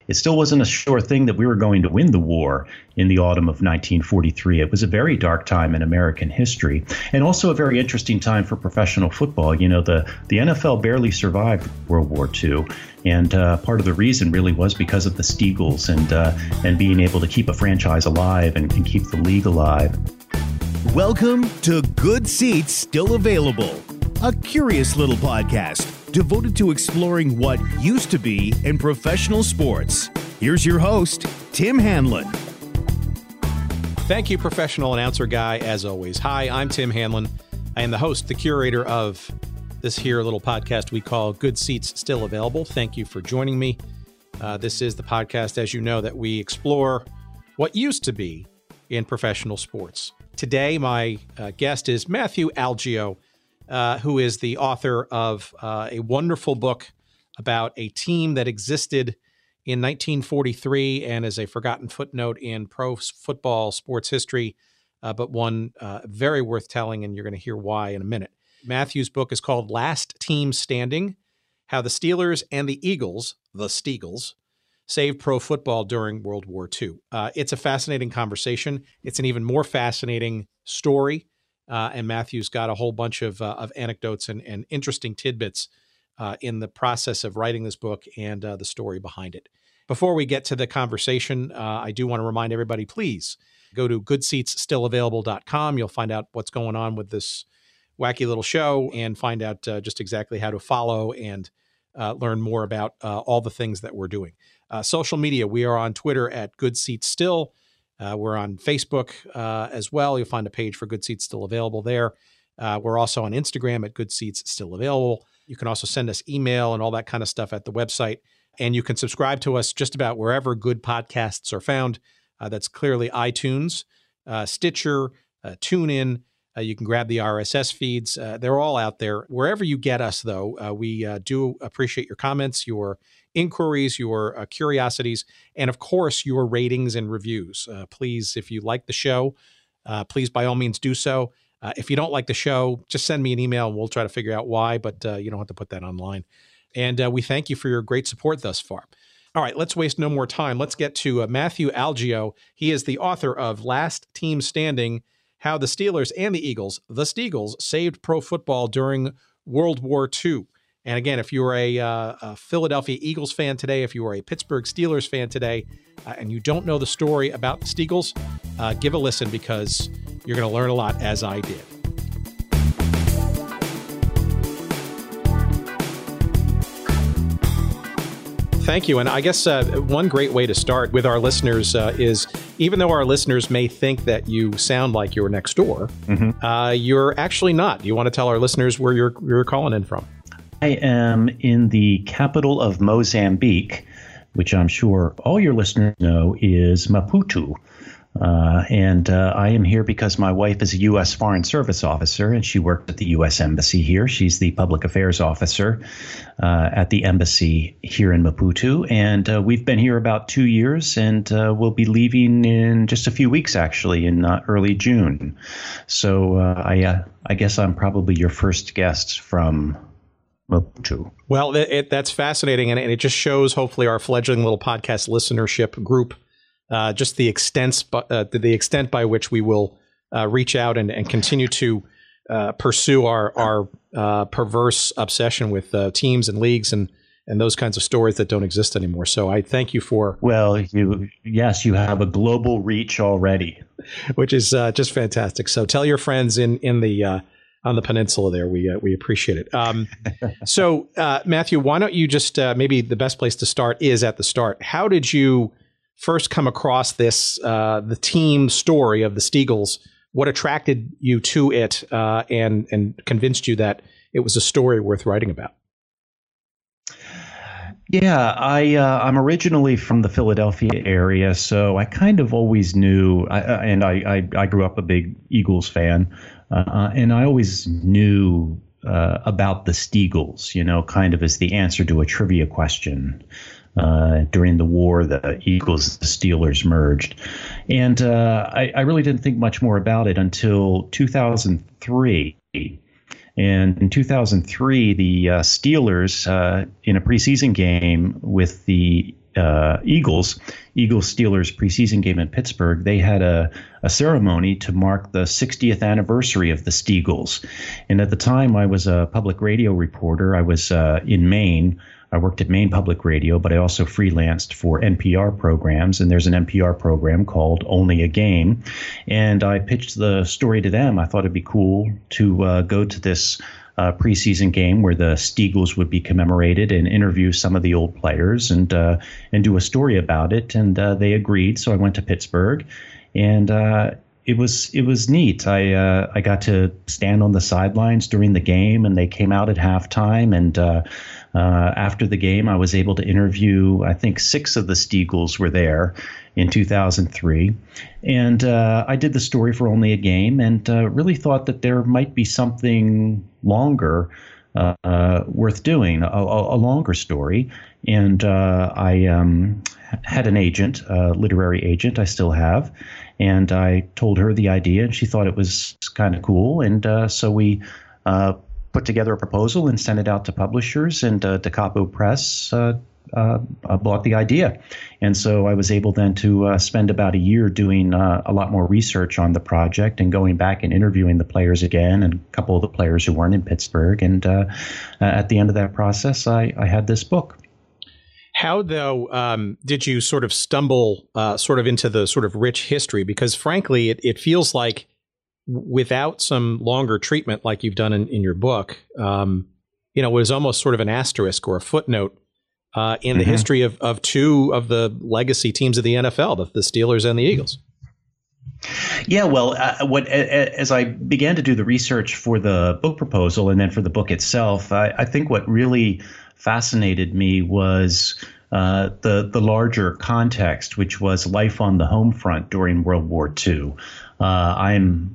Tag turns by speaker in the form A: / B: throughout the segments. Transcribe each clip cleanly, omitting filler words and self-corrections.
A: it still wasn't a sure thing that we were going to win the war in the autumn of 1943. It was a very dark time in American history, and also a very interesting time for professional football. You know, the NFL barely survived World War II, and part of the reason really was because of the Steagles and being able to keep a franchise alive and keep the league alive.
B: Welcome to Good Seats Still Available, a curious little podcast devoted to exploring what used to be in professional sports. Here's your host, Tim Hanlon.
C: Thank you, professional announcer guy, as always. Hi, I'm Tim Hanlon. I am the host, the curator of this here little podcast we call Good Seats Still Available. Thank you for joining me. This is the podcast, as you know, that we explore what used to be in professional sports. Today, my guest is Matthew Algeo, who is the author of a wonderful book about a team that existed in 1943 and is a forgotten footnote in pro football sports history, but one very worth telling, and you're going to hear why in a minute. Matthew's book is called Last Team Standing: How the Steelers and the Eagles, the Steagles, saved pro football during World War II. It's a fascinating conversation. It's an even more fascinating story. And Matthew's got a whole bunch of anecdotes and interesting tidbits in the process of writing this book and the story behind it. Before we get to the conversation, I do want to remind everybody, please go to goodseatsstillavailable.com. You'll find out what's going on with this wacky little show and find out just exactly how to follow and learn more about all the things that we're doing. Social media, we are on Twitter at GoodSeatsStill. We're on Facebook as well. You'll find a page for Good Seats Still Available there. We're also on Instagram at Good Seats Still Available. You can also send us email and all that kind of stuff at the website. And you can subscribe to us just about wherever good podcasts are found. That's clearly iTunes, Stitcher, TuneIn. You can grab the RSS feeds. They're all out there. Wherever you get us, though, we do appreciate your comments, your inquiries, your curiosities, and of course, your ratings and reviews. Please, if you like the show, please, by all means, do so. If you don't like the show, just send me an email and we'll try to figure out why, but you don't have to put that online. And we thank you for your great support thus far. All right, let's waste no more time. Let's get to Matthew Algeo. He is the author of Last Team Standing: How the Steelers and the Eagles, the Steagles, saved pro football during World War II. And again, if you're a Philadelphia Eagles fan today, if you are a Pittsburgh Steelers fan today, and you don't know the story about the Steagles, give a listen because you're going to learn a lot, as I did. Thank you. And I guess one great way to start with our listeners is, even though our listeners may think that you sound like you're next door, you're actually not. You want to tell our listeners where you're calling in from?
A: I am in the capital of Mozambique, which I'm sure all your listeners know is Maputo. And I am here because my wife is a U.S. Foreign Service officer, and she worked at the U.S. Embassy here. She's the public affairs officer at the embassy here in Maputo. And we've been here about 2 years, and we'll be leaving in just a few weeks, actually, in early June. So I guess I'm probably your first guest from Maputo.
C: Well, that's fascinating, and it just shows, hopefully, our fledgling little podcast listenership group, just the extent by which we will reach out and continue to pursue our perverse obsession with teams and leagues and those kinds of stories that don't exist anymore. So I thank you for.
A: Well, you have a global reach already,
C: which is just fantastic. So tell your friends in the on the peninsula there. We appreciate it. So Matthew, why don't you just maybe the best place to start is at the start. How did you first come across this, the team story of the Steagles? What attracted you to it and convinced you that it was a story worth writing about?
A: Yeah, I'm originally from the Philadelphia area, so I kind of always knew, I grew up a big Eagles fan, and I always knew about the Steagles, kind of as the answer to a trivia question. During the war, the Eagles and the Steelers merged. And I really didn't think much more about it until 2003. And in 2003, the Steelers, in a preseason game with the Eagles Steelers preseason game in Pittsburgh, they had a ceremony to mark the 60th anniversary of the Steagles. And at the time, I was a public radio reporter. I was in Maine. I worked at Maine Public Radio, but I also freelanced for NPR programs. And there's an NPR program called Only a Game. And I pitched the story to them. I thought it'd be cool to go to this preseason game where the Steagles would be commemorated and interview some of the old players and do a story about it. And they agreed. So I went to Pittsburgh, and it was neat. I got to stand on the sidelines during the game, and they came out at halftime. And after the game, I was able to interview, I think 6 of the Steagles were there in 2003. And I did the story for Only a Game, and really thought that there might be something longer worth doing, a longer story. And I had an agent, a literary agent I still have, and I told her the idea, and she thought it was kind of cool. And so we put together a proposal and sent it out to publishers, and Da Capo Press bought the idea. And so I was able then to spend about a year doing a lot more research on the project and going back and interviewing the players again, and a couple of the players who weren't in Pittsburgh. And at the end of that process, I had this book.
C: How, though, did you sort of stumble sort of into the sort of rich history? Because frankly, it feels like without some longer treatment like you've done in your book, it was almost sort of an asterisk or a footnote in the history of 2 of the legacy teams of the NFL, the Steelers and the Eagles.
A: Yeah, well, as I began to do the research for the book proposal and then for the book itself, I think what really fascinated me was the larger context, which was life on the home front during World War II. I'm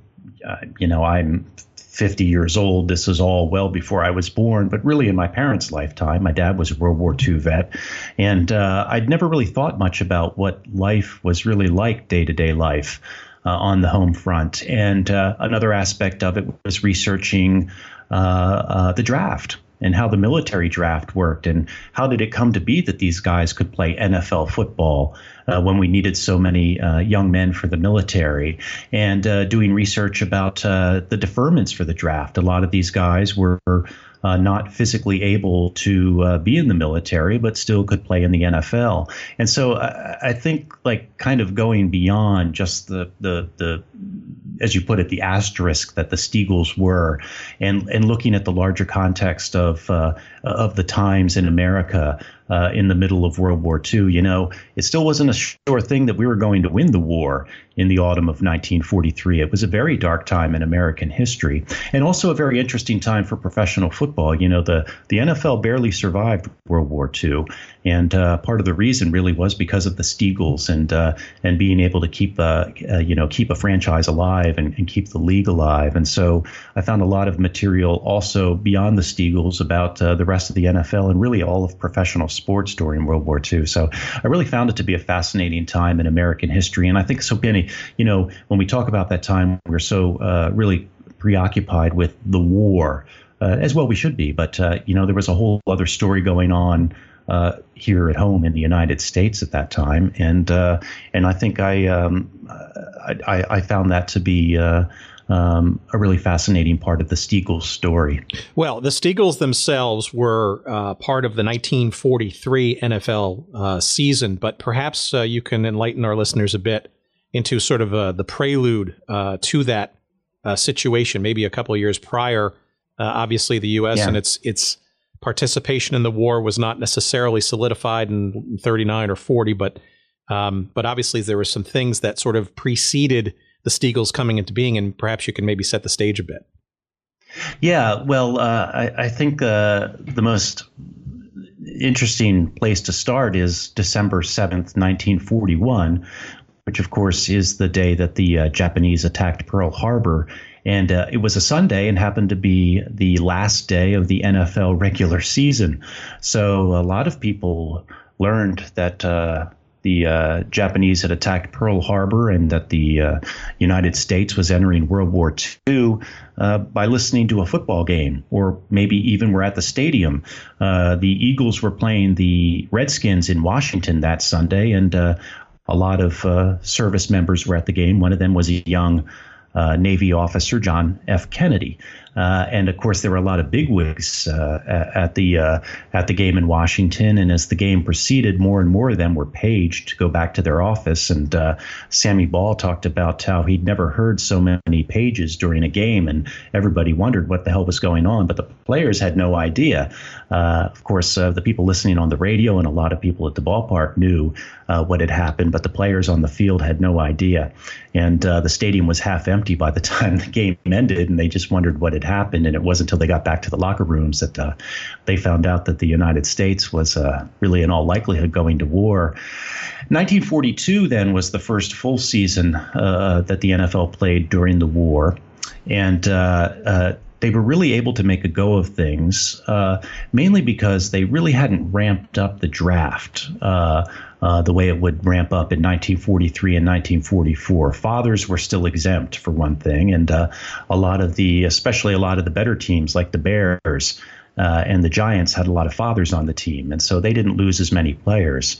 A: 50 years old. This is all well before I was born, but really in my parents' lifetime. My dad was a World War II vet, and I'd never really thought much about what life was really like, day-to-day life on the home front. And another aspect of it was researching the draft and how the military draft worked, and how did it come to be that these guys could play NFL football when we needed so many young men for the military, and doing research about the deferments for the draft. A lot of these guys were not physically able to be in the military, but still could play in the NFL. And so I think, like, kind of going beyond just the as you put it, the asterisk that the Steagles were, and looking at the larger context of the times in America in the middle of World War II. It still wasn't a sure thing that we were going to win the war in the autumn of 1943. It was a very dark time in American history, and also a very interesting time for professional football. The NFL barely survived World War II, and part of the reason really was because of the Steagles and being able to keep a franchise alive and keep the league alive. And so I found a lot of material also beyond the Steagles about the rest of the NFL and really all of professional sports during World War II. So I really found it to be a fascinating time in American history. And I think so many, when we talk about that time, we're so really preoccupied with the war, as well we should be. But, there was a whole other story going on here at home in the United States at that time. And I think I found that to be a really fascinating part of the Steagles story.
C: Well, the Steagles themselves were part of the 1943 NFL season, but perhaps you can enlighten our listeners a bit into sort of the prelude to that situation, maybe a couple of years prior. Obviously, the U.S. and its participation in the war was not necessarily solidified in 39 or 40, but obviously there were some things that sort of preceded the Steagles coming into being, and perhaps you can maybe set the stage a bit.
A: Yeah, well, I think the most interesting place to start is December 7th, 1941, which of course is the day that the Japanese attacked Pearl Harbor. And it was a Sunday and happened to be the last day of the NFL regular season. So a lot of people learned that the Japanese had attacked Pearl Harbor and that the United States was entering World War II by listening to a football game, or maybe even were at the stadium. The Eagles were playing the Redskins in Washington that Sunday, and a lot of service members were at the game. One of them was a young Navy officer, John F. Kennedy. And of course, there were a lot of bigwigs at the game in Washington. And as the game proceeded, more and more of them were paged to go back to their office. And Sammy Ball talked about how he'd never heard so many pages during a game, and everybody wondered what the hell was going on. But the players had no idea. Of course, the people listening on the radio and a lot of people at the ballpark knew what had happened, but the players on the field had no idea. And the stadium was half empty by the time the game ended, and they just wondered what had happened. And it wasn't until they got back to the locker rooms that they found out that the United States was really in all likelihood going to war. 1942 then was the first full season that the NFL played during the war. And they were really able to make a go of things, mainly because they really hadn't ramped up the draft the way it would ramp up in 1943 and 1944. Fathers were still exempt, for one thing, and especially a lot of the better teams like the Bears and the Giants had a lot of fathers on the team, and so they didn't lose as many players.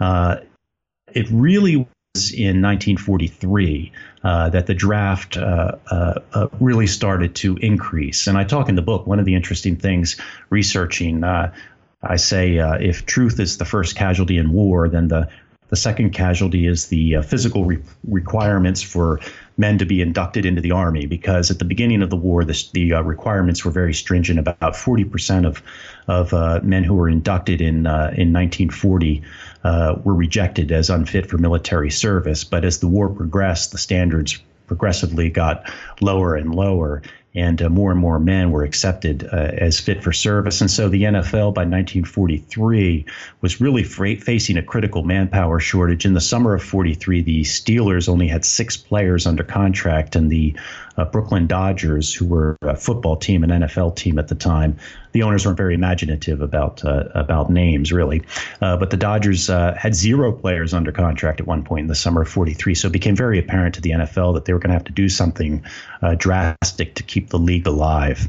A: It really was in 1943 that the draft really started to increase. And I talk in the book, one of the interesting things researching, I say if truth is the first casualty in war, then the second casualty is the physical requirements for men to be inducted into the Army, because at the beginning of the war, the requirements were very stringent. About 40% of men who were inducted in 1940 were rejected as unfit for military service. But as the war progressed, the standards progressively got lower and lower, and more men were accepted as fit for service. And so the NFL by 1943 was really facing a critical manpower shortage. In the summer of 43, the Steelers only had 6 players under contract, and the Brooklyn Dodgers, who were a football team, an NFL team at the time, the owners weren't very imaginative about names, really. But the Dodgers had 0 players under contract at one point in the summer of 43. So it became very apparent to the NFL that they were going to have to do something drastic to keep the league alive.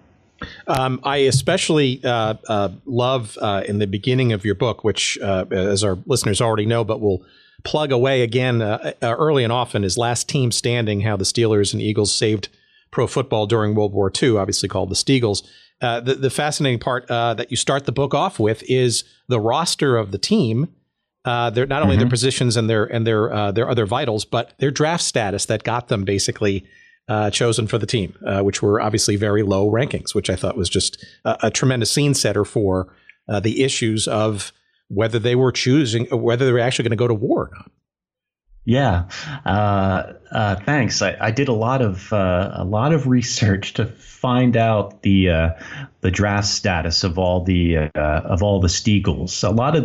C: I especially love in the beginning of your book, which, as our listeners already know, but we'll plug away again early and often, is Last Team Standing, how the Steelers and Eagles saved pro football during World War II, obviously called the Steagles. The fascinating part that you start the book off with is the roster of the team. They're not only their positions and their other vitals, but their draft status that got them basically chosen for the team, which were obviously very low rankings, which I thought was just a tremendous scene setter for the issues of whether they were whether they were actually going to go to war or not.
A: Yeah, thanks. I did a lot of research to find out the draft status of all the Steagles.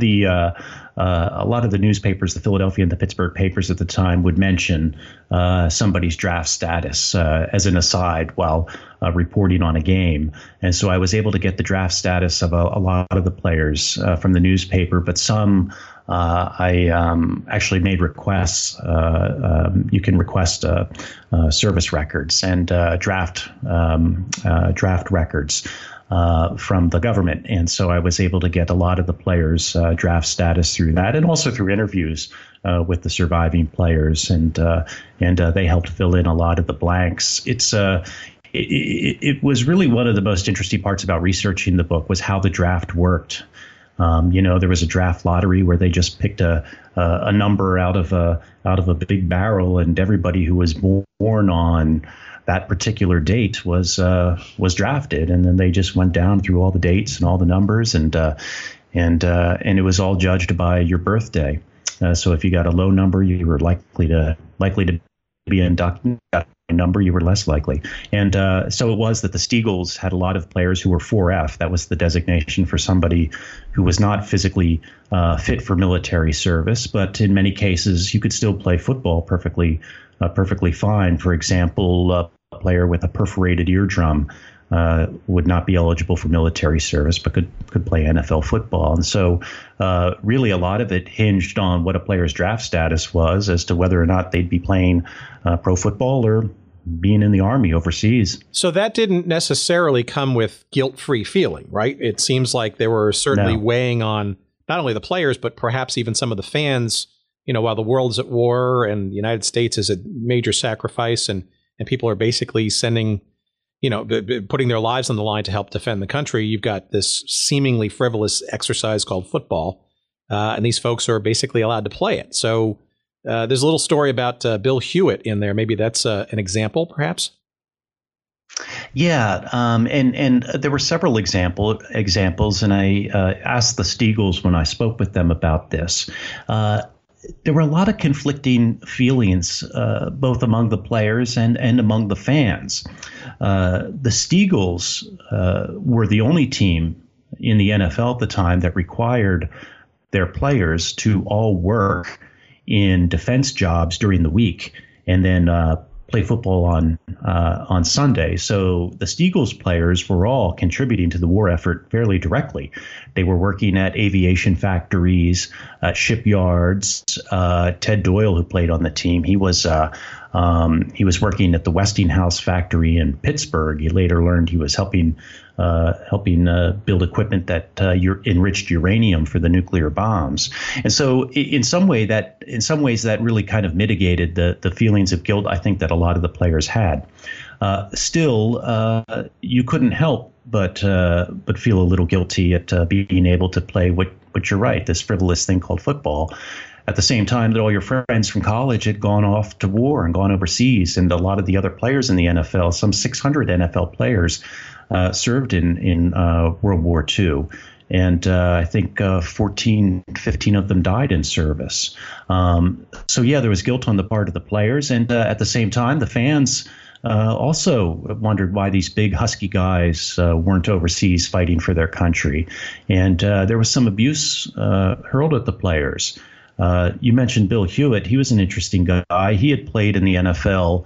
A: A lot of the newspapers, the Philadelphia and the Pittsburgh papers at the time, would mention somebody's draft status as an aside while reporting on a game. And so I was able to get the draft status of a lot of the players from the newspaper, but some I actually made requests. You can request service records and draft records from the government. And so I was able to get a lot of the players' draft status through that, and also through interviews with the surviving players. And they helped fill in a lot of the blanks. It was really one of the most interesting parts about researching the book was how the draft worked. There was a draft lottery where they just picked a number out of a big barrel, and everybody who was born on that particular date was drafted, and then they just went down through all the dates and all the numbers, and it was all judged by your birthday. So if you got a low number, you were likely to be inducted. A number, you were less likely. And so it was that the Steagles had a lot of players who were 4F. That was the designation for somebody who was not physically fit for military service, but in many cases you could still play football perfectly fine. For example, a player with a perforated eardrum would not be eligible for military service, but could play NFL football. And so really a lot of it hinged on what a player's draft status was as to whether or not they'd be playing pro football or being in the Army overseas.
C: So that didn't necessarily come with guilt-free feeling, right? It seems like they were certainly weighing on not only the players, but perhaps even some of the fans, while the world's at war and the United States is a major sacrifice and people are basically sending, putting their lives on the line to help defend the country. You've got this seemingly frivolous exercise called football, and these folks are basically allowed to play it. So there's a little story about Bill Hewitt in there. Maybe that's an example, perhaps?
A: Yeah, and there were several examples, and I asked the Steagles when I spoke with them about this. There were a lot of conflicting feelings, both among the players and among the fans. The Steagles were the only team in the NFL at the time that required their players to all work in defense jobs during the week and then play football on Sunday. So the Steagles players were all contributing to the war effort fairly directly. They were working at aviation factories, shipyards. Ted Doyle, who played on the team, he was working at the Westinghouse factory in Pittsburgh. He later learned he was helping build equipment that enriched uranium for the nuclear bombs. And so in some ways that really kind of mitigated the feelings of guilt I think that a lot of the players had. Still, you couldn't help but feel a little guilty at being able to play what you're right, this frivolous thing called football, at the same time that all your friends from college had gone off to war and gone overseas. And a lot of the other players in the NFL, some 600 NFL players, served in World War II. And I think 15 of them died in service. So, yeah, there was guilt on the part of the players. And at the same time, the fans also wondered why these big husky guys weren't overseas fighting for their country. And there was some abuse hurled at the players. You mentioned Bill Hewitt. He was an interesting guy. He had played in the NFL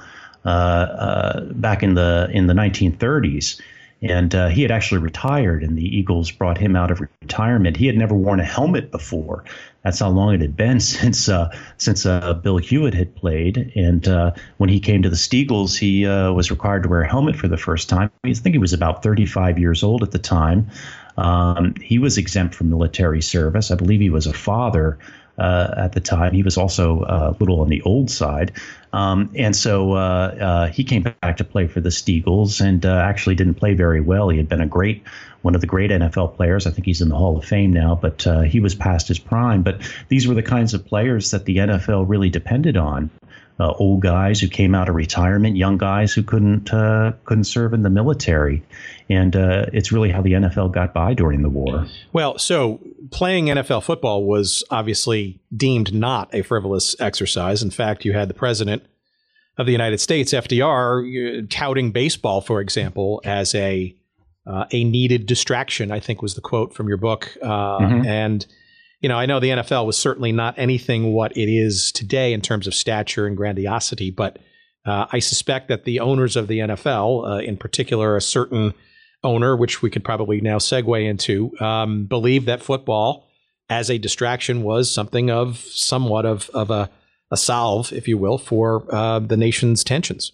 A: back in the 1930s. And he had actually retired, and the Eagles brought him out of retirement. He had never worn a helmet before. That's how long it had been since Bill Hewitt had played. And when he came to the Steagles, he was required to wear a helmet for the first time. I think he was about 35 years old at the time. He was exempt from military service. I believe he was a father at the time. He was also a little on the old side. And so he came back to play for the Steagles and actually didn't play very well. He had been one of the great NFL players. I think he's in the Hall of Fame now, but he was past his prime. But these were the kinds of players that the NFL really depended on. Old guys who came out of retirement, young guys who couldn't serve in the military. And it's really how the NFL got by during the war.
C: Well, so playing NFL football was obviously deemed not a frivolous exercise. In fact, you had the president of the United States, FDR, touting baseball, for example, as a needed distraction, I think was the quote from your book. And I know the NFL was certainly not anything what it is today in terms of stature and grandiosity, but I suspect that the owners of the NFL, in particular a certain owner, which we could probably now segue into, believed that football as a distraction was something of somewhat of a salve, if you will, for the nation's tensions.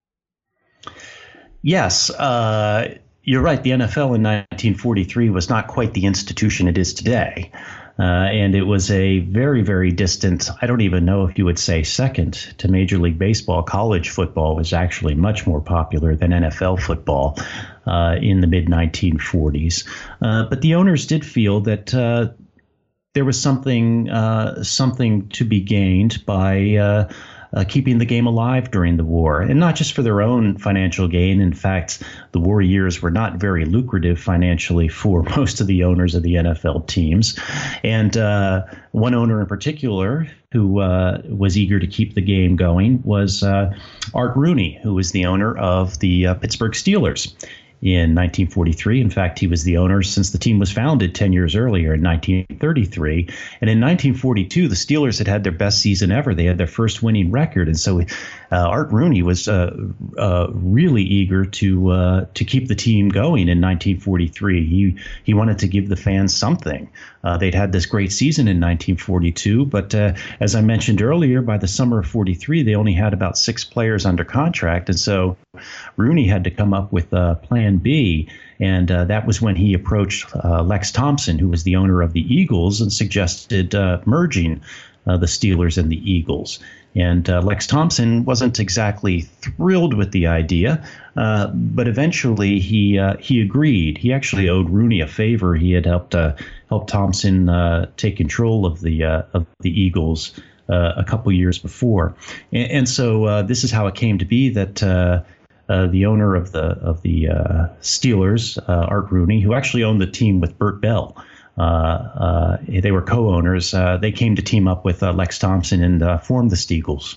A: Yes, you're right. The NFL in 1943 was not quite the institution it is today. And it was a very, very distant, I don't even know if you would say second to Major League Baseball. College football was actually much more popular than NFL football in the mid-1940s. But the owners did feel that there was something to be gained by keeping the game alive during the war, and not just for their own financial gain. In fact, the war years were not very lucrative financially for most of the owners of the NFL teams. And one owner in particular who was eager to keep the game going was Art Rooney, who was the owner of the Pittsburgh Steelers. in 1943. In fact, he was the owner since the team was founded 10 years earlier in 1933. And in 1942, the Steelers had had their best season ever. They had their first winning record. And so Art Rooney was really eager to keep the team going in 1943. He wanted to give the fans something. They'd had this great season in 1942, but as I mentioned earlier, by the summer of 43, they only had about 6 players under contract. And so Rooney had to come up with Plan B, and that was when he approached Lex Thompson, who was the owner of the Eagles, and suggested merging the Steelers and the Eagles. And Lex Thompson wasn't exactly thrilled with the idea, but eventually he agreed. He actually owed Rooney a favor. He had helped Thompson take control of the Eagles a couple years before, and so this is how it came to be that the owner of the Steelers, Art Rooney, who actually owned the team with Bert Bell. They were co-owners. They came to team up with Lex Thompson and formed the Steagles.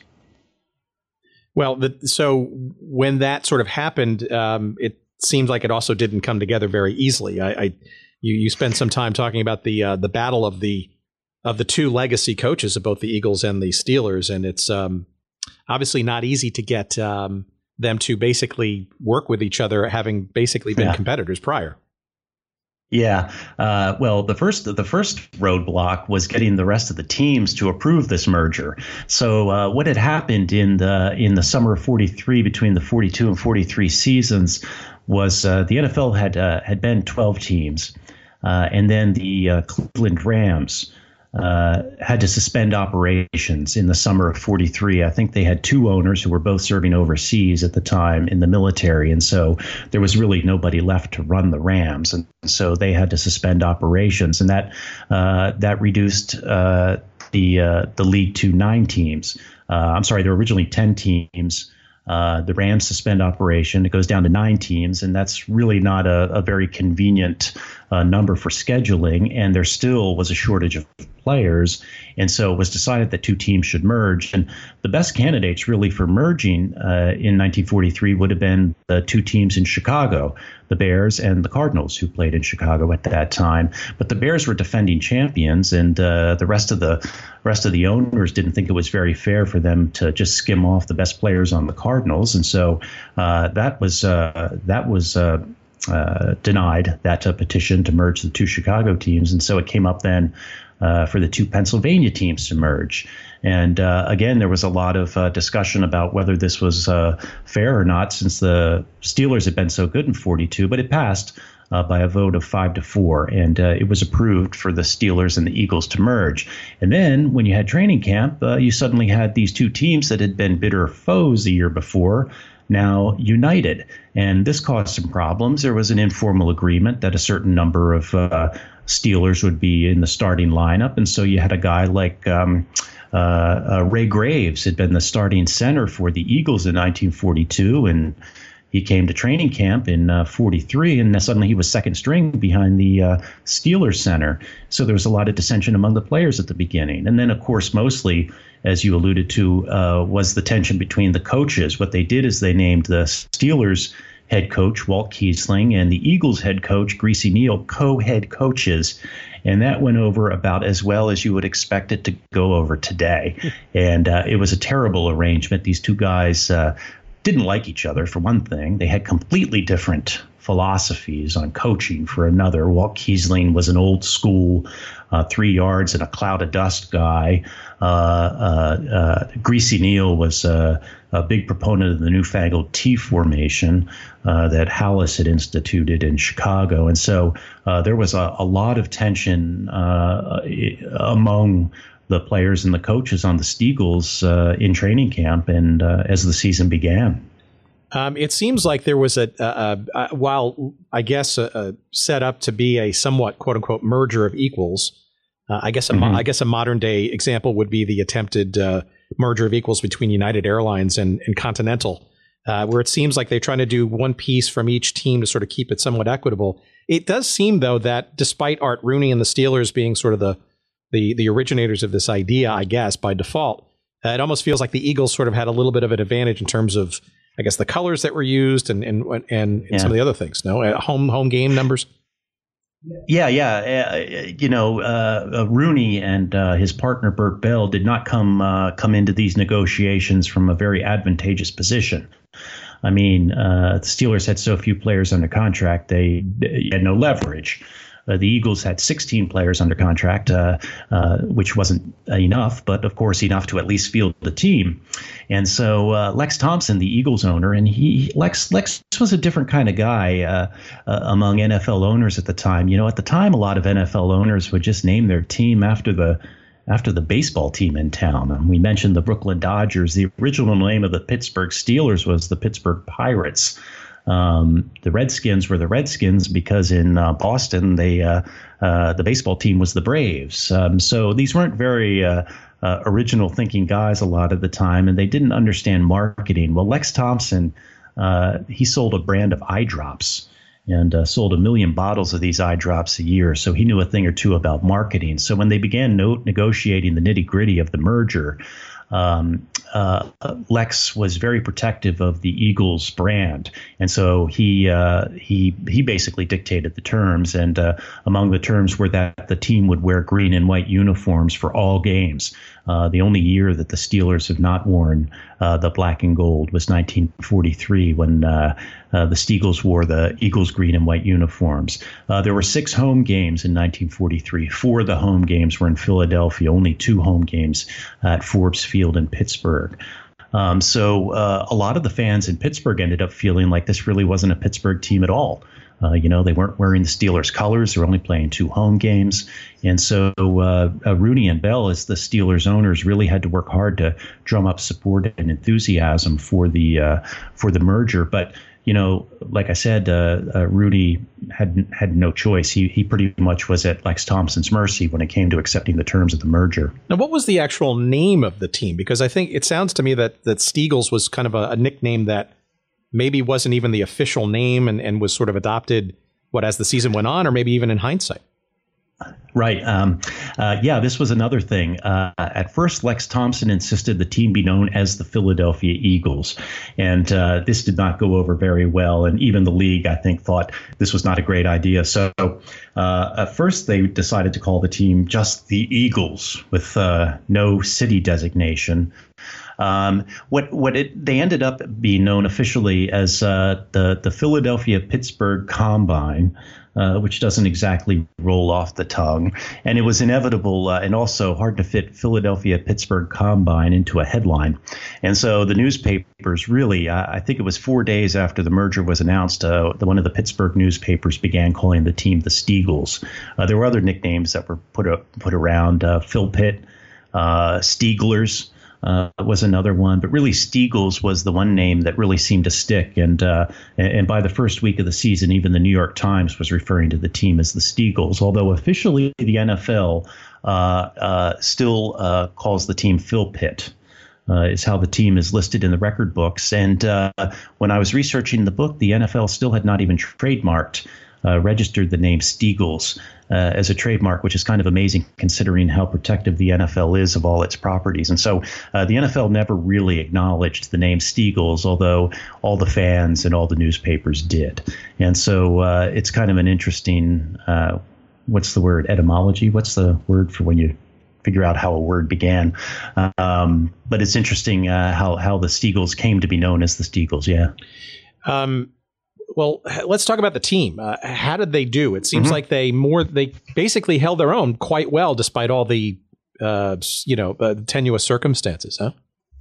C: Well, so when that sort of happened, it seems like it also didn't come together very easily. You spent some time talking about the battle of the two legacy coaches of both the Eagles and the Steelers, and it's obviously not easy to get them to basically work with each other, having basically been competitors prior.
A: Yeah. Well, the first roadblock was getting the rest of the teams to approve this merger. So what had happened in the summer of 43 between the 42 and 43 seasons was the NFL had been 12 teams, and then the Cleveland Rams had to suspend operations in the summer of 43. I think they had 2 owners who were both serving overseas at the time in the military. And so there was really nobody left to run the Rams. And so they had to suspend operations. And that reduced the league to 9 teams. I'm sorry, there were originally 10 teams. The Rams suspend operation. It goes down to 9 teams, and that's really not a very convenient number for scheduling. And there still was a shortage of players, and so it was decided that 2 teams should merge. And the best candidates really for merging in 1943 would have been the 2 teams in Chicago, the Bears and the Cardinals, who played in Chicago at that time. But the Bears were defending champions, and the rest of the owners didn't think it was very fair for them to just skim off the best players on the Cardinals, and so that was denied, that petition to merge the 2 Chicago teams, and so it came up then for the 2 Pennsylvania teams to merge. And again, there was a lot of discussion about whether this was fair or not, since the Steelers had been so good in 42, but it passed by a vote of 5-4, and it was approved for the Steelers and the Eagles to merge. And then when you had training camp, you suddenly had these 2 teams that had been bitter foes the year before, now united. And this caused some problems. There was an informal agreement that a certain number of Steelers would be in the starting lineup. And so you had a guy like Ray Graves had been the starting center for the Eagles in 1942, and he came to training camp in 43, and suddenly he was second string behind the Steelers center. So there was a lot of dissension among the players at the beginning. And then, of course, mostly, as you alluded to, was the tension between the coaches. What they did is they named the Steelers head coach, Walt Kiesling, and the Eagles head coach, Greasy Neal, co-head coaches. And that went over about as well as you would expect it to go over today. And it was a terrible arrangement. These 2 guys didn't like each other, for one thing. They had completely different philosophies on coaching for another. Walt Kiesling was an old school 3 yards and a cloud of dust guy. Greasy Neal was a big proponent of the newfangled T formation that Halas had instituted in Chicago. And so there was a lot of tension among the players and the coaches on the Steagles in training camp and as the season began.
C: It seems like there was while I guess set up to be a somewhat quote unquote merger of equals. I guess a modern day example would be the attempted merger of equals between United Airlines and Continental, where it seems like they're trying to do one piece from each team to sort of keep it somewhat equitable. It does seem, though, that despite Art Rooney and the Steelers being sort of the originators of this idea, I guess, by default, it almost feels like the Eagles sort of had a little bit of an advantage in terms of I guess the colors that were used and some of the other things. No, home game numbers.
A: Rooney and his partner Bert Bell did not come into these negotiations from a very advantageous position. I mean, the Steelers had so few players under contract, they had no leverage. The Eagles had 16 players under contract, which wasn't enough, but of course enough to at least field the team. And so Lex Thompson, the Eagles owner, and Lex was a different kind of guy among NFL owners at the time. You know, at the time, a lot of NFL owners would just name their team after the baseball team in town. And we mentioned the Brooklyn Dodgers. The original name of the Pittsburgh Steelers was the Pittsburgh Pirates. The Redskins were the Redskins because in Boston, the baseball team was the Braves. So these weren't very original thinking guys a lot of the time, and they didn't understand marketing. Well, Lex Thompson, he sold a brand of eye drops and sold 1 million bottles of these eye drops a year. So he knew a thing or two about marketing. So when they began negotiating the nitty gritty of the merger, Lex was very protective of the Eagles brand, and so he basically dictated the terms. And among the terms were that the team would wear green and white uniforms for all games. The only year that the Steelers have not worn the black and gold was 1943, when the Steagles wore the Eagles green and white uniforms. There were 6 home games in 1943. 4 of the home games were in Philadelphia, only 2 home games at Forbes Field in Pittsburgh. So a lot of the fans in Pittsburgh ended up feeling like this really wasn't a Pittsburgh team at all. They weren't wearing the Steelers colors. They were only playing 2 home games. And so Rooney and Bell, as the Steelers owners, really had to work hard to drum up support and enthusiasm for the merger. But, like I said, Rooney had no choice. He pretty much was at Lex Thompson's mercy when it came to accepting the terms of the merger.
C: Now, what was the actual name of the team? Because I think it sounds to me that Steagles was kind of a nickname that maybe wasn't even the official name and was sort of adopted, as the season went on, or maybe even in hindsight.
A: Right. This was another thing. At first, Lex Thompson insisted the team be known as the Philadelphia Eagles. And this did not go over very well. And even the league, I think, thought this was not a great idea. So at first, they decided to call the team just the Eagles with no city designation. They ended up being known officially as the Philadelphia-Pittsburgh Combine, which doesn't exactly roll off the tongue. And it was inevitable and also hard to fit Philadelphia-Pittsburgh Combine into a headline. And so the newspapers really, I think it was 4 days after the merger was announced, one of the Pittsburgh newspapers began calling the team the Steagles. There were other nicknames that were put around, Phil Pitt, Steaglers. Was another one, but really Steagles was the one name that really seemed to stick. And by the first week of the season, even the New York Times was referring to the team as the Steagles, although officially the NFL still calls the team Phil Pitt. Is how the team is listed in the record books. And when I was researching the book, the NFL still had not even registered the name Steagles as a trademark, which is kind of amazing considering how protective the NFL is of all its properties. And so the NFL never really acknowledged the name Steagles, although all the fans and all the newspapers did. And so it's kind of an interesting, what's the word, etymology? What's the word for when you figure out how a word began? But it's interesting how the Steagles came to be known as the Steagles, yeah.
C: Well, let's talk about the team. How did they do? It seems like they basically held their own quite well, despite all the tenuous circumstances, huh?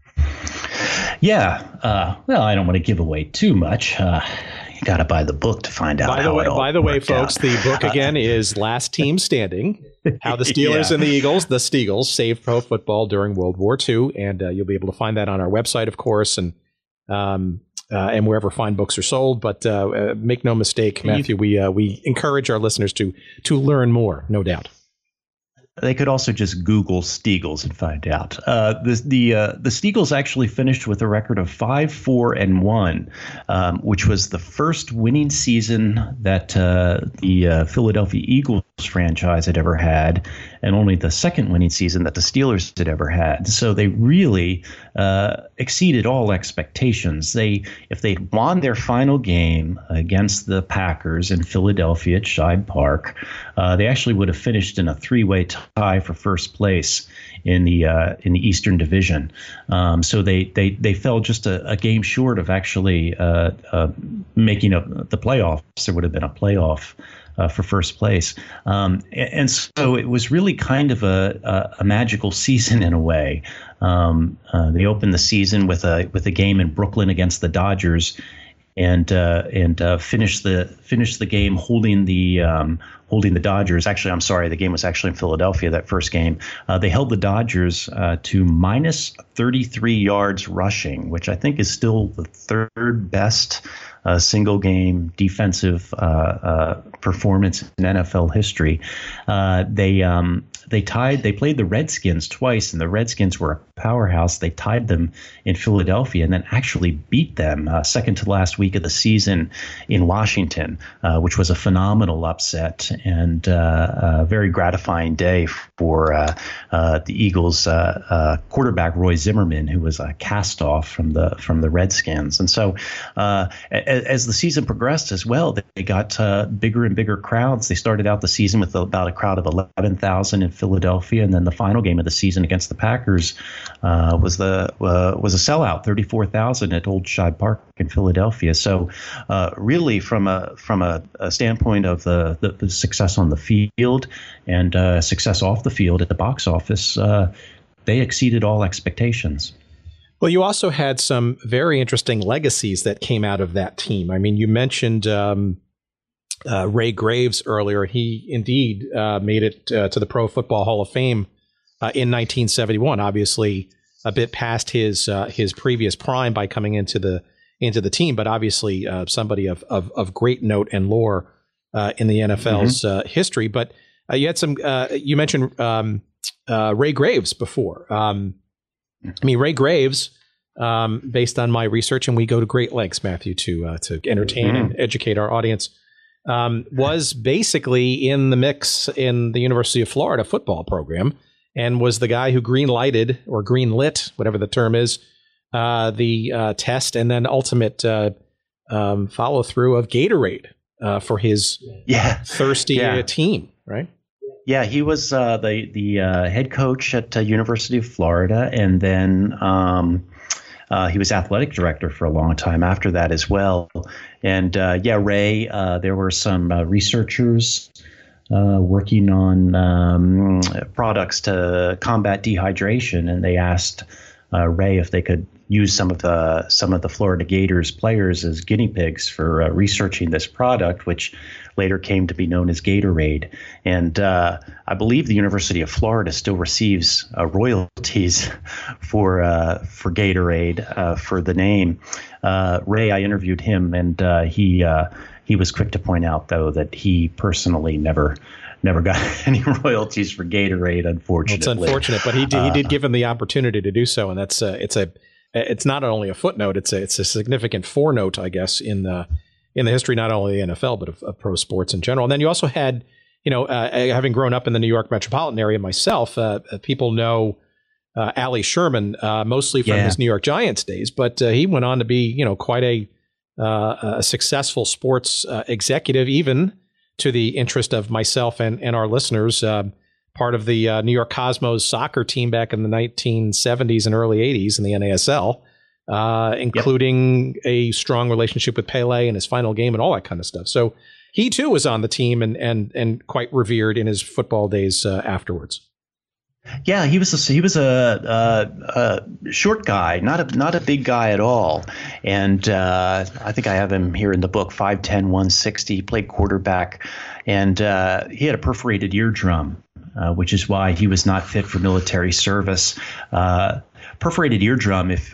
A: Yeah. Well, I don't want to give away too much. You got to buy the book to find out how it all
C: By the way, folks,
A: out.
C: The book again is Last Team Standing: How the Steelers and the Eagles, the Steagles, saved pro football during World War II, and you'll be able to find that on our website, of course, and wherever fine books are sold. But make no mistake, Matthew, we encourage our listeners to learn more, no doubt.
A: They could also just Google Steagles and find out. The Steagles actually finished with a record of 5-4-1, which was the first winning season that the Philadelphia Eagles franchise had ever had, and only the second winning season that the Steelers had ever had. So they really exceeded all expectations. If they'd won their final game against the Packers in Philadelphia at Shibe Park, they actually would have finished in a three-way tie for first place in the Eastern Division. So they fell just a game short of actually making the playoffs. There would have been a playoff for first place. And so it was really kind of a magical season in a way. They opened the season with a game in Brooklyn against the Dodgers, and finished the game holding the Dodgers. Actually, I'm sorry, the game was actually in Philadelphia, that first game. They held the Dodgers to minus 33 yards rushing, which I think is still the third best single game defensive performance in NFL history. They played the Redskins twice, and the Redskins were a powerhouse. They tied them in Philadelphia and then actually beat them second to last week of the season in Washington, which was a phenomenal upset and a very gratifying day for the Eagles quarterback Roy Zimmerman, who was a cast-off from the Redskins. And so as the season progressed as well, they got bigger and bigger crowds. They started out the season with about a crowd of 11,000 in Philadelphia, and then the final game of the season against the Packers was a sellout, 34,000 at Old Shibe Park in Philadelphia. So really, from a standpoint of the success on the field and success off the field at the box office, they exceeded all expectations.
C: Well, you also had some very interesting legacies that came out of that team. I mean, you mentioned Ray Graves earlier. He indeed made it to the Pro Football Hall of Fame in 1971. Obviously, a bit past his previous prime by coming into the team, but obviously somebody of great note and lore in the NFL's history. But you had some. You mentioned Ray Graves before. I mean, Ray Graves, based on my research, and we go to great lengths, Matthew, to entertain and educate our audience, was basically in the mix in the University of Florida football program, and was the guy who green-lighted or green-lit, whatever the term is, the test and then ultimate follow-through of Gatorade for his thirsty team, right?
A: Yeah, he was the head coach at University of Florida, and then he was athletic director for a long time after that as well. And Ray, there were some researchers working on products to combat dehydration, and they asked Ray if they could use some of the Florida Gators players as guinea pigs for researching this product, which later came to be known as Gatorade. And I believe the University of Florida still receives royalties for Gatorade for the name. Ray, I interviewed him, and he was quick to point out, though, that he personally never got any royalties for Gatorade, unfortunately.
C: Well, it's unfortunate, but he did give him the opportunity to do so, and that's it's not only a footnote; it's a significant footnote, I guess, in the history not only of the NFL but of pro sports in general. And then you also had, having grown up in the New York metropolitan area myself, people know Allie Sherman mostly from his New York Giants days, but he went on to be quite a successful sports executive, even to the interest of myself and our listeners. Part of the New York Cosmos soccer team back in the 1970s and early 80s in the NASL, including a strong relationship with Pele in his final game and all that kind of stuff. So he too was on the team and quite revered in his football days afterwards.
A: Yeah, he was a short guy, not a big guy at all, and I think I have him here in the book. 5'10", 160, played quarterback, and he had a perforated eardrum, which is why he was not fit for military service. Perforated eardrum, if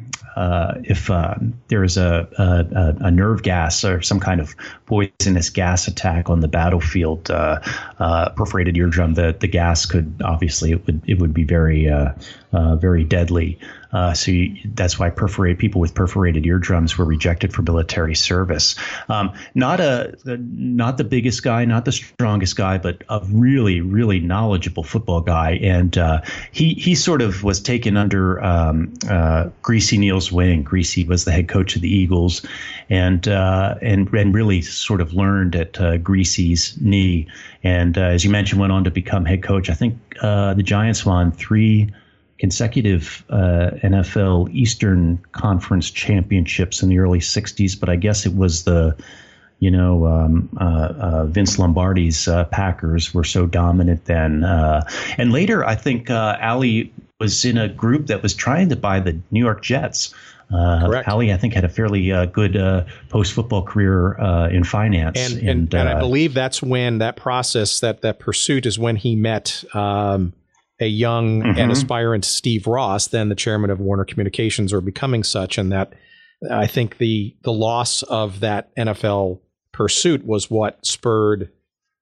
A: there is a nerve gas or some kind of poisonous gas attack on the battlefield, perforated eardrum, the gas could obviously it would be very very deadly. That's why people with perforated eardrums were rejected for military service. Not the biggest guy, not the strongest guy, but a really, really knowledgeable football guy. And he sort of was taken under Greasy Neal's wing. Greasy was the head coach of the Eagles, and really sort of learned at Greasy's knee. And as you mentioned, went on to become head coach. I think the Giants won 3 consecutive NFL Eastern Conference championships in the early 60s, but I guess it was the Vince Lombardi's Packers were so dominant then. And later, I think Ali was in a group that was trying to buy the New York Jets.
C: Correct.
A: Ali, I think, had a fairly good post-football career in finance.
C: And I believe that's when that process, that pursuit is when he met a young and aspirant Steve Ross, then the chairman of Warner Communications, or becoming such. And that I think the loss of that NFL pursuit was what spurred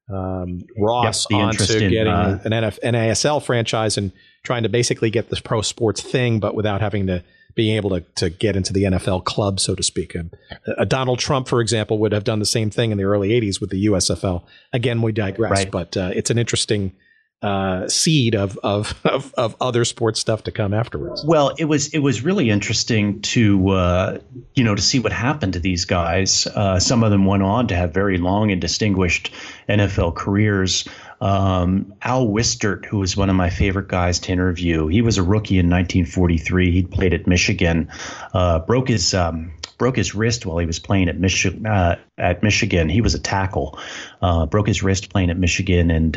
C: Ross onto getting an NASL franchise and trying to basically get this pro sports thing, but without having to being able to get into the NFL club, so to speak. A Donald Trump, for example, would have done the same thing in the early 80s with the USFL. Again, we digress, right. But it's an interesting seed of other sports stuff to come afterwards.
A: Well, it was really interesting to see what happened to these guys. Some of them went on to have very long and distinguished NFL careers. Al Wistert, who was one of my favorite guys to interview, he was a rookie in 1943. He'd played at Michigan, broke his wrist while he was playing at Michigan. He was a tackle, broke his wrist playing at Michigan, and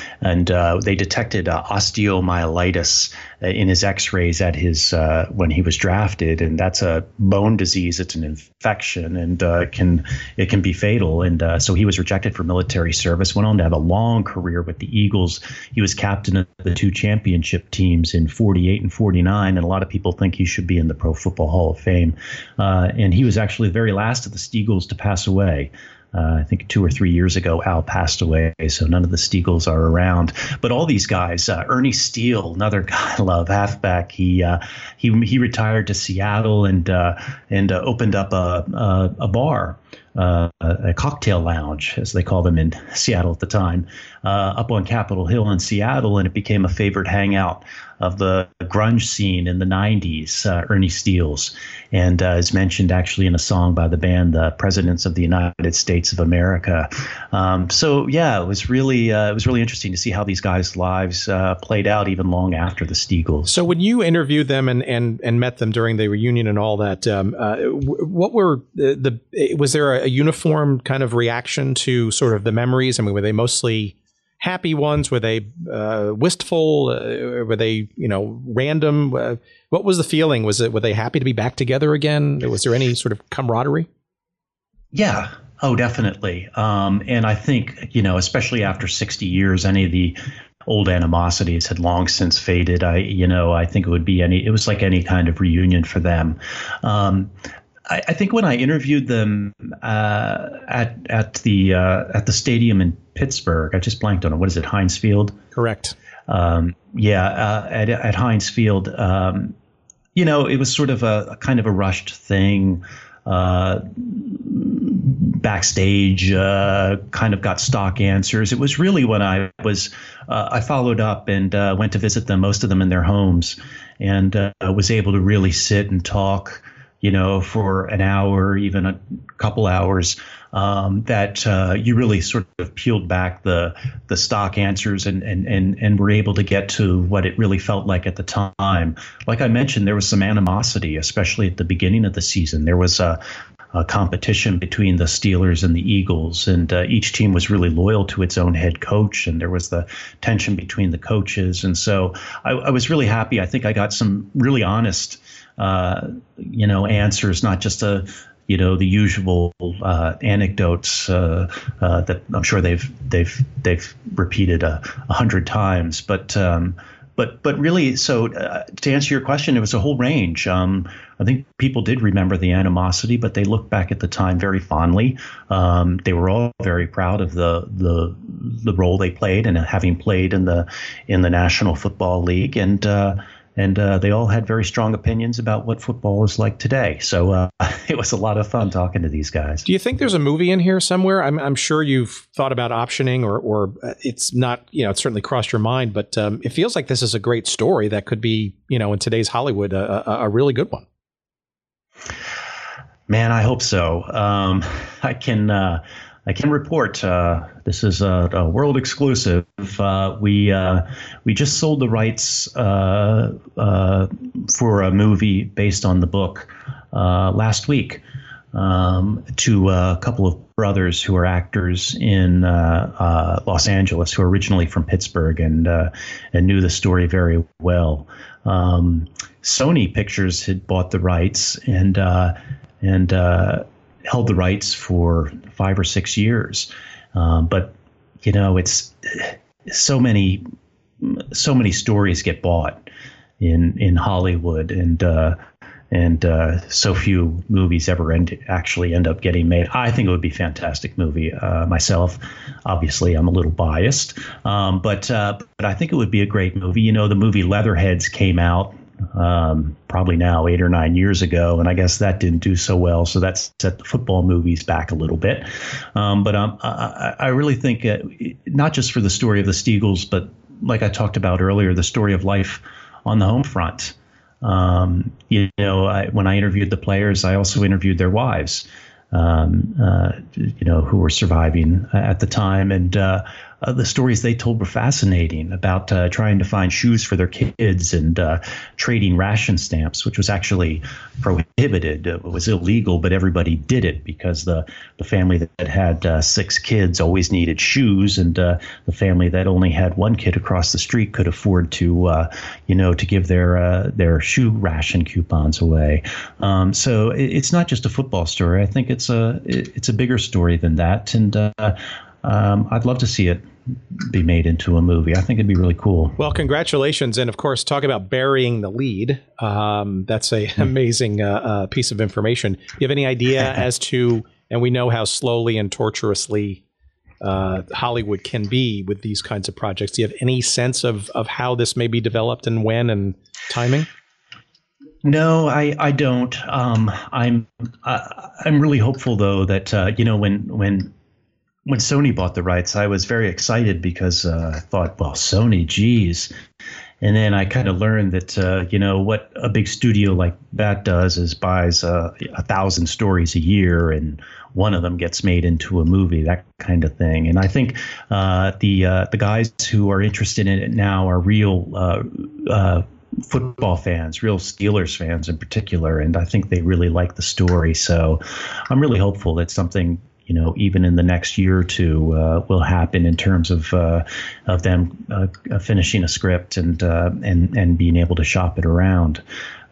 A: they detected osteomyelitis in his X-rays at his when he was drafted, and that's a bone disease. It's an infection, and it can be fatal. And so he was rejected for military service. Went on to have a long career with the Eagles. He was captain of the 2 championship teams in 48 and 49, and a lot of people think he should be in the Pro Football Hall of Fame. And he was actually the very last of the Steagles to pass away. I think 2 or 3 years ago, Al passed away, so none of the Steagles are around. But all these guys, Ernie Steele, another guy I love, halfback. He retired to Seattle and opened up a bar, a cocktail lounge, as they called them in Seattle at the time, up on Capitol Hill in Seattle, and it became a favorite hangout of the grunge scene in the 90s, Ernie Steele's, and is mentioned actually in a song by the band, the Presidents of the United States of America. So yeah, it was really interesting to see how these guys' lives played out even long after the Steagles.
C: So when you interviewed them and met them during the reunion and all that, what were was there a uniform kind of reaction to sort of the memories? I mean, were they mostly happy ones? Were they wistful? Were they, random? What was the feeling? Were they happy to be back together again? Was there any sort of camaraderie?
A: Yeah. Oh, definitely. And I think, especially after 60 years, any of the old animosities had long since faded. I think it was like any kind of reunion for them. I think when I interviewed them at the stadium in Pittsburgh, I just blanked on it. What is it, Heinz Field?
C: Correct.
A: At Heinz Field, it was sort of a kind of a rushed thing. Backstage, kind of got stock answers. It was really when I followed up and went to visit them, most of them in their homes, and was able to really sit and talk, for an hour, even a couple hours, that you really sort of peeled back the stock answers and were able to get to what it really felt like at the time. Like I mentioned, there was some animosity, especially at the beginning of the season. There was a competition between the Steelers and the Eagles, and each team was really loyal to its own head coach, and there was the tension between the coaches. And so I was really happy. I think I got some really honest answers, not just the usual anecdotes that I'm sure they've repeated 100 times, but really, so to answer your question, it was a whole range. I think people did remember the animosity, but they looked back at the time very fondly. They were all very proud of the role they played and having played in the National Football League, and and they all had very strong opinions about what football is like today. So it was a lot of fun talking to these guys.
C: Do you think there's a movie in here somewhere? I'm sure you've thought about optioning, or it's not, it's certainly crossed your mind, but it feels like this is a great story that could be, in today's Hollywood, a really good one.
A: Man, I hope so. I can report this is a world exclusive. We just sold the rights for a movie based on the book last week to a couple of brothers who are actors in Los Angeles, who are originally from Pittsburgh and knew the story very well. Sony Pictures had bought the rights and held the rights for 5 or 6 years. But, it's so many stories get bought in Hollywood, and so few movies ever actually end up getting made. I think it would be a fantastic movie myself. Obviously, I'm a little biased, but I think it would be a great movie. The movie Leatherheads came out probably now 8 or 9 years ago, and I guess that didn't do so well, so that set the football movies back a little bit. But I really think not just for the story of the Steagles, but like I talked about earlier, the story of life on the home front. When I interviewed the players, I also interviewed their wives, who were surviving at the time, and the stories they told were fascinating about trying to find shoes for their kids and trading ration stamps, which was actually prohibited. It was illegal, but everybody did it because the family that had 6 kids always needed shoes, and the family that only had 1 kid across the street could afford to give their shoe ration coupons away. So it's not just a football story. I think it's a bigger story than that, and I'd love to see it be made into a movie. I think it'd be really cool.
C: Well, congratulations. And of course, talk about burying the lead. That's an amazing piece of information. Do you have any idea as to, and we know how slowly and tortuously Hollywood can be with these kinds of projects. Do you have any sense of how this may be developed and when and timing?
A: No, I don't. I'm really hopeful, though, that when Sony bought the rights, I was very excited because I thought, well, Sony, geez. And then I kind of learned that, what a big studio like that does is buys 1,000 stories a year, and one of them gets made into a movie, that kind of thing. And I think the guys who are interested in it now are real football fans, real Steelers fans in particular, and I think they really like the story. So I'm really hopeful that something, even in the next year or two, will happen in terms of them finishing a script and being able to shop it around.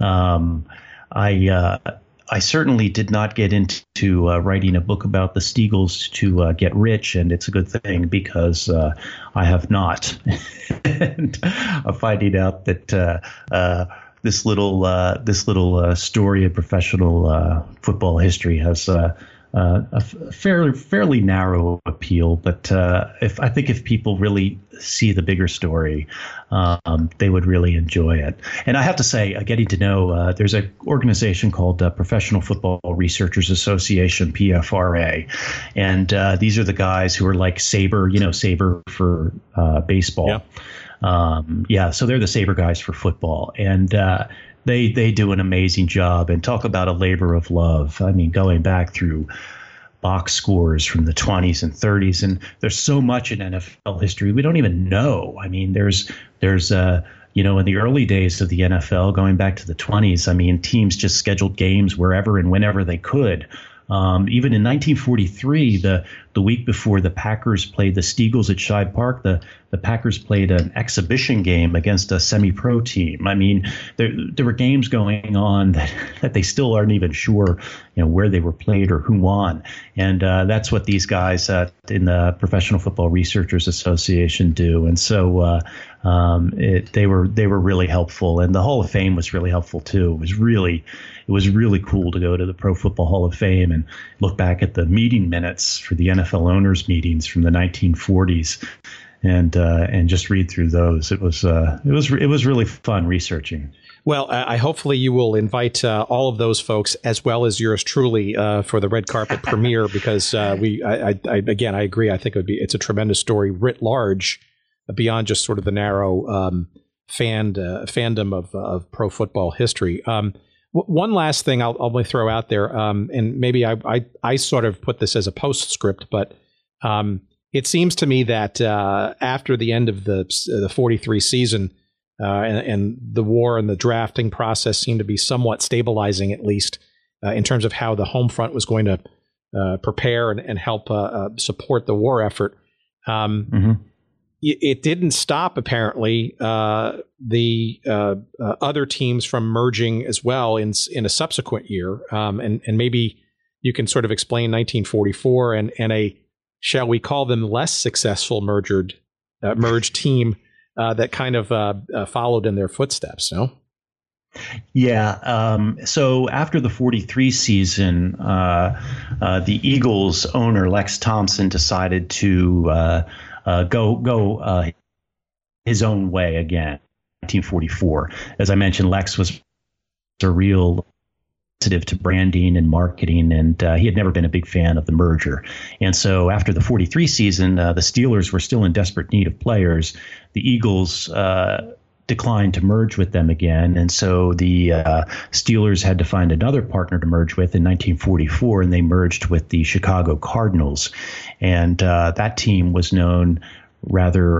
A: I certainly did not get into writing a book about the Steagles to get rich, and it's a good thing because I have not. And I'm finding out that this little story of professional football history has a fairly narrow appeal, but I think if people really see the bigger story, they would really enjoy it. And I have to say, getting to know, there's an organization called Professional Football Researchers Association, PFRA, and these are the guys who are like Sabre, Sabre for baseball. Yeah. So they're the Sabre guys for football, and They do an amazing job, and talk about a labor of love. I mean, going back through box scores from the 20s and 30s, and there's so much in NFL history we don't even know. I mean, there's in the early days of the NFL, going back to the 20s, I mean, teams just scheduled games wherever and whenever they could. Even in 1943, the week before the Packers played the Steagles at Shibe Park, the Packers played an exhibition game against a semi-pro team. I mean, there were games going on that they still aren't even sure, where they were played or who won. And that's what these guys in the Professional Football Researchers Association do. And so they were really helpful, and the Hall of Fame was really helpful too. It was really cool to go to the Pro Football Hall of Fame and look back at the meeting minutes for the NFL owners meetings from the 1940s and just read through those. It was really fun researching.
C: Well, I hopefully you will invite all of those folks as well as yours truly for the red carpet premiere, because I agree. I think it's a tremendous story writ large, beyond just sort of the narrow fandom of pro football history. One last thing I'll throw out there, and maybe I sort of put this as a postscript, but it seems to me that after the end of the 43 season, and the war and the drafting process seemed to be somewhat stabilizing, at least in terms of how the home front was going to prepare and help support the war effort. It didn't stop, apparently, the other teams from merging as well in a subsequent year. And maybe you can sort of explain 1944 and a, shall we call them, less successful merged team that kind of followed in their footsteps, no?
A: Yeah. So after the 43 season, the Eagles owner, Lex Thompson, decided to go his own way again. 1944. As I mentioned, Lex was a real sensitive to branding and marketing, and he had never been a big fan of the merger. And so after the 43 season, the Steelers were still in desperate need of players. The Eagles declined to merge with them again, and so the Steelers had to find another partner to merge with in 1944, and they merged with the Chicago Cardinals. And that team was known rather,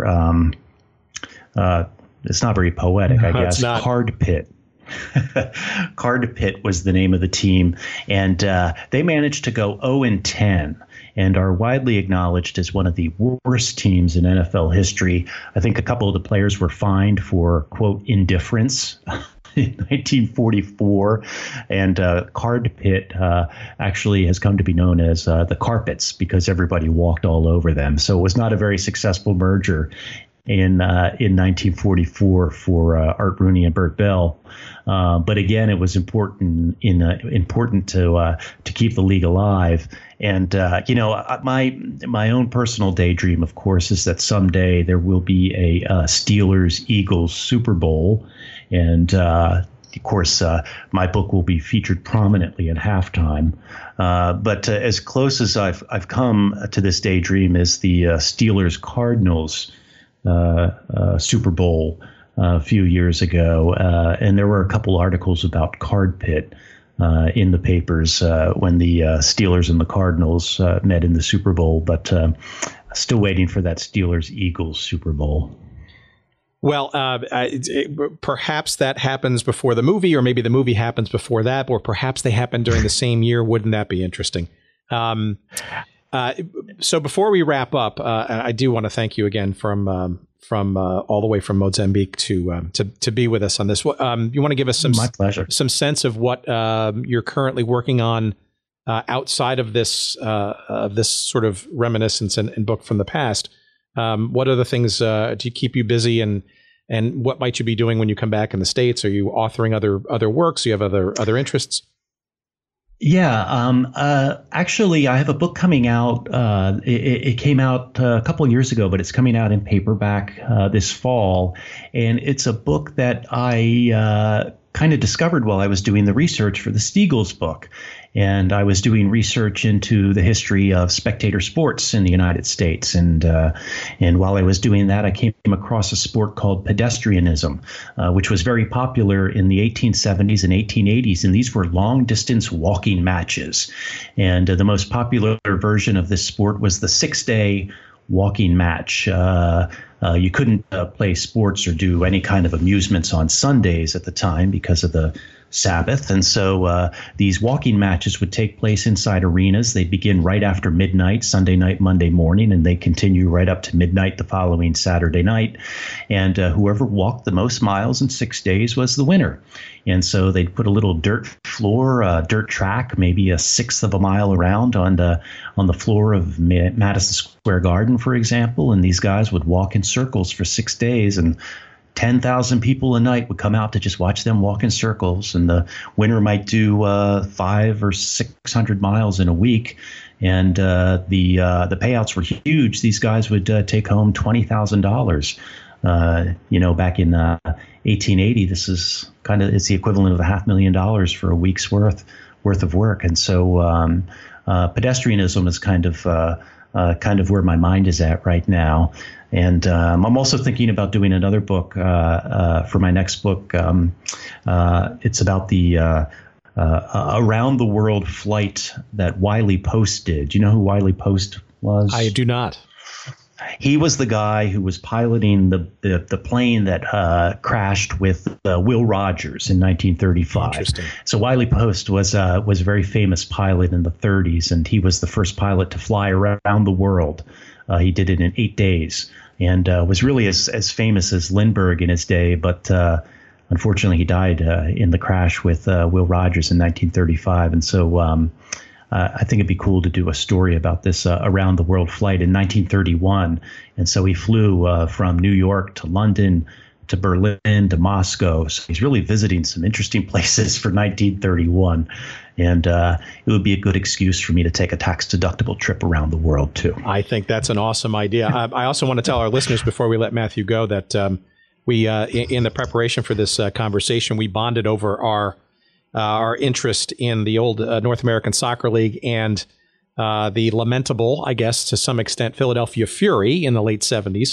A: it's not very poetic, I guess, Card Pit. Card Pit was the name of the team, and they managed to go 0-10 and are widely acknowledged as one of the worst teams in NFL history. I think a couple of the players were fined for, quote, indifference in 1944, and Card Pit actually has come to be known as the Carpets because everybody walked all over them. So it was not a very successful merger in 1944 for Art Rooney and Bert Bell. But again, it was important to keep the league alive. And my own personal daydream, of course, is that someday there will be a Steelers-Eagles Super Bowl, and of course, my book will be featured prominently at halftime. But as close as I've come to this daydream is the Steelers-Cardinals Super Bowl a few years ago, and there were a couple articles about Card Pit in the papers when the Steelers and the Cardinals met in the Super Bowl, but still waiting for that Steelers-Eagles Super Bowl.
C: Well, perhaps that happens before the movie, or maybe the movie happens before that, or perhaps they happen during the same year. Wouldn't that be interesting? So before we wrap up, I do want to thank you again from all the way from Mozambique to be with us on this. You want to give us
A: My pleasure.
C: Some sense of what you're currently working on outside of this sort of reminiscence and book from the past. What other things do you keep you busy, and what might you be doing when you come back in the States? Are you authoring other works? Do you have other interests?
A: Yeah, actually, I have a book coming out. It came out a couple of years ago, but it's coming out in paperback this fall. And it's a book that I kind of discovered while I was doing the research for the Steagles book. And I was doing research into the history of spectator sports in the United States. And while I was doing that, I came across a sport called pedestrianism, which was very popular in the 1870s and 1880s. And these were long-distance walking matches. And the most popular version of this sport was the 6-day walking match. You couldn't play sports or do any kind of amusements on Sundays at the time because of the Sabbath. And so these walking matches would take place inside arenas. They begin right after midnight, Sunday night, Monday morning, and they continue right up to midnight the following Saturday night. And whoever walked the most miles in 6 days was the winner. And so they'd put a little dirt floor, dirt track, maybe a sixth of a mile around on the floor of Madison Square Garden, for example. And these guys would walk in circles for 6 days, and 10,000 people a night would come out to just watch them walk in circles. And the winner might do 500 or 600 miles in a week. and the payouts were huge. These guys would take home $20,000. Back in 1880, this is it's the equivalent of $500,000 for a week's worth of work. And so pedestrianism is kind of where my mind is at right now. And I'm also thinking about doing another book for my next book. It's about the around the world flight that Wiley Post did. Do you know who Wiley Post was?
C: I do not.
A: He was the guy who was piloting the plane that crashed with Will Rogers in 1935.
C: Interesting.
A: So Wiley Post was a very famous pilot in the 30s, and he was the first pilot to fly around the world. He did it in 8 days, and was really as famous as Lindbergh in his day, but unfortunately he died in the crash with Will Rogers in 1935. And so I think it'd be cool to do a story about this around the world flight in 1931. And so he flew from New York to London to Berlin to Moscow. So he's really visiting some interesting places for 1931. And it would be a good excuse for me to take a tax-deductible trip around the world, too.
C: I think that's an awesome idea. I also want to tell our listeners before we let Matthew go that we, in the preparation for this conversation, we bonded over our interest in the old North American Soccer League and the lamentable, I guess, to some extent, Philadelphia Fury in the late 70s,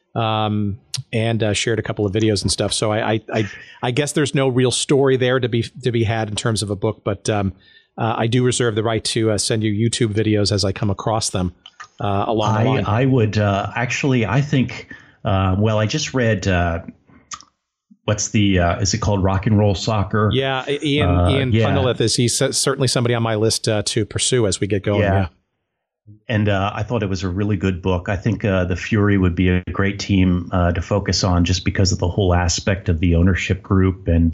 C: and shared a couple of videos and stuff. So I guess there's no real story there to be had in terms of a book, but I do reserve the right to send you YouTube videos as I come across them along the line.
A: I would actually, I think, I just read. What's the is it called Rock and Roll Soccer?
C: Yeah, Ian Pundelith he's certainly somebody on my list to pursue as we get going. Yeah.
A: And I thought it was a really good book. I think the Fury would be a great team to focus on just because of the whole aspect of the ownership group. And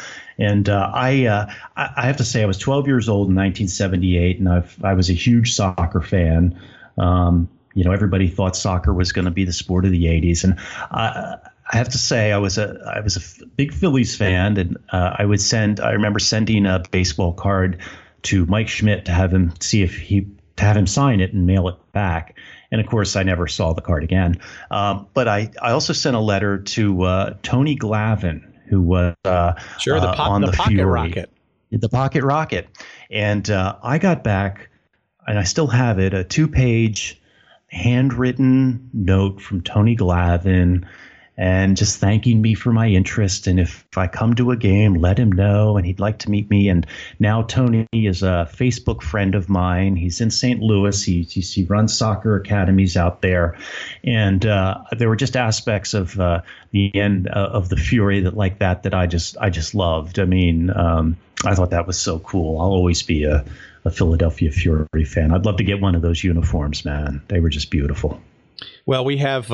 A: I have to say I was 12 years old in 1978, and I was a huge soccer fan. Everybody thought soccer was going to be the sport of the 80s, and I have to say I was a big Phillies fan, and I remember sending a baseball card to Mike Schmidt to have him sign it and mail it back. And of course, I never saw the card again. But I also sent a letter to Tony Glavine, who was on the
C: Pocket
A: Fury,
C: Rocket.
A: The Pocket Rocket. And I got back, and I still have it, a 2-page handwritten note from Tony Glavine, and just thanking me for my interest. And if I come to a game, let him know, and he'd like to meet me. And now Tony is a Facebook friend of mine. He's in St. Louis. He runs soccer academies out there. And there were just aspects of the end of the Fury that I just loved. I mean, I thought that was so cool. I'll always be a Philadelphia Fury fan. I'd love to get one of those uniforms, man. They were just beautiful.
C: Well, we have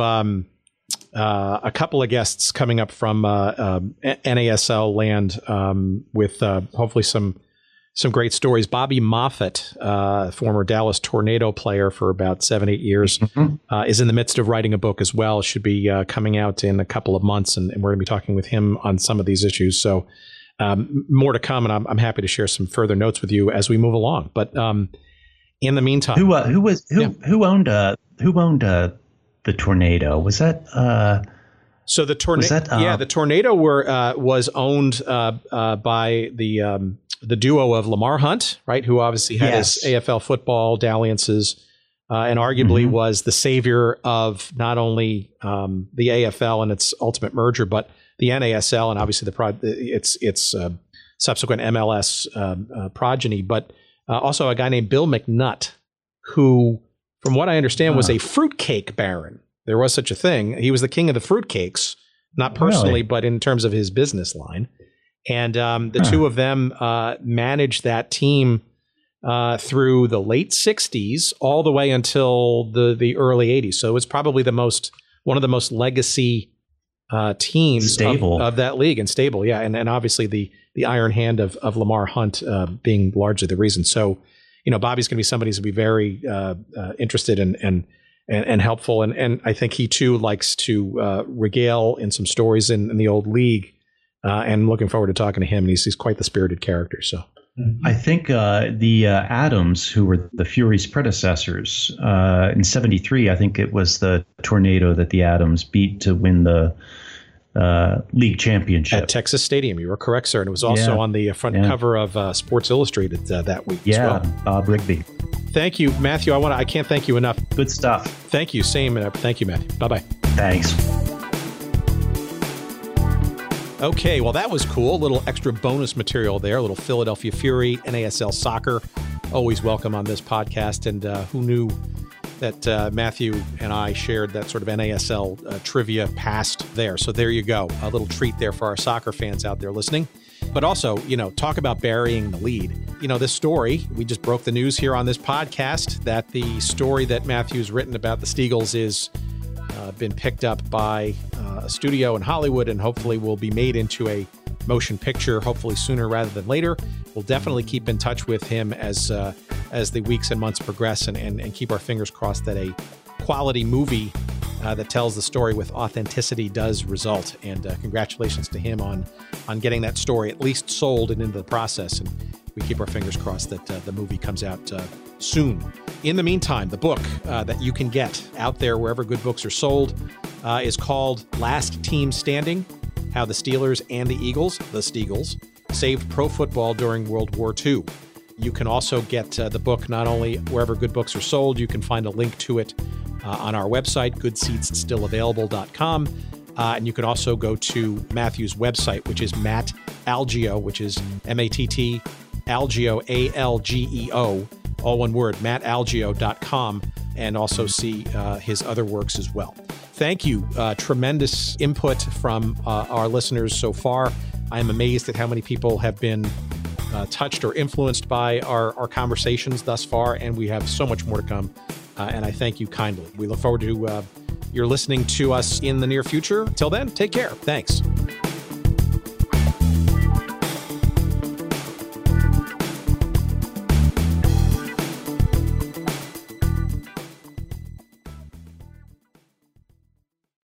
C: a couple of guests coming up from NASL land with hopefully some great stories. Bobby Moffett, former Dallas Tornado player for about 7-8 years, is in the midst of writing a book as well. Should be coming out in a couple of months, and we're going to be talking with him on some of these issues. So more to come, and I'm happy to share some further notes with you as we move along. But in the meantime,
A: who owned the Tornado? Was that
C: so the Tornado? The Tornado was owned by the duo of Lamar Hunt, right? Who obviously had his AFL football dalliances, and arguably was the savior of not only the AFL and its ultimate merger, but the NASL and obviously its subsequent MLS progeny. But also a guy named Bill McNutt, who, from what I understand, was a fruitcake baron. There was such a thing. He was the king of the fruitcakes, not personally, but in terms of his business line. And the two of them managed that team through the late 60s all the way until the early 80s. So it was probably one of the most legacy teams of that league, and stable. Yeah. And obviously the iron hand of Lamar Hunt being largely the reason. So, Bobby's going to be somebody who's going to be very interested and helpful. And I think he too likes to regale in some stories in the old league. And looking forward to talking to him. And he's quite the spirited character. So
A: I think the Adams, who were the Fury's predecessors, in '73, I think it was the Tornado that the Adams beat to win the league championship
C: at Texas Stadium. You were correct, sir. And it was also on the front cover of Sports Illustrated that week as well.
A: Bob Rigby.
C: Thank you, Matthew. I can't thank you enough.
A: Good stuff.
C: Thank you. Same. Thank you, Matthew. Bye-bye.
A: Thanks.
C: Okay, well, that was cool. A little extra bonus material there. A little Philadelphia Fury, NASL soccer. Always welcome on this podcast. And who knew that Matthew and I shared that sort of NASL trivia past there. So there you go. A little treat there for our soccer fans out there listening. But also, talk about burying the lead. This story, we just broke the news here on this podcast that the story that Matthew's written about the Steagles is been picked up by a studio in Hollywood and hopefully will be made into a motion picture, hopefully sooner rather than later. We'll definitely keep in touch with him as the weeks and months progress and keep our fingers crossed that a quality movie that tells the story with authenticity does result. And congratulations to him on getting that story at least sold and into the process. And we keep our fingers crossed that the movie comes out soon. In the meantime, the book that you can get out there wherever good books are sold is called Last Team Standing: How the Steelers and the Eagles, the Steagles, saved pro football during World War II. You can also get the book not only wherever good books are sold, you can find a link to it on our website, goodseatsstillavailable.com. And you can also go to Matthew's website, which is Matt Algeo, which is M-A-T-T, Algeo, A-L-G-E-O, all one word, mattalgeo.com, and also see his other works as well. Thank you. Tremendous input from our listeners so far. I am amazed at how many people have been touched or influenced by our conversations thus far, and we have so much more to come. And I thank you kindly. We look forward to your listening to us in the near future. Till then, take care. Thanks.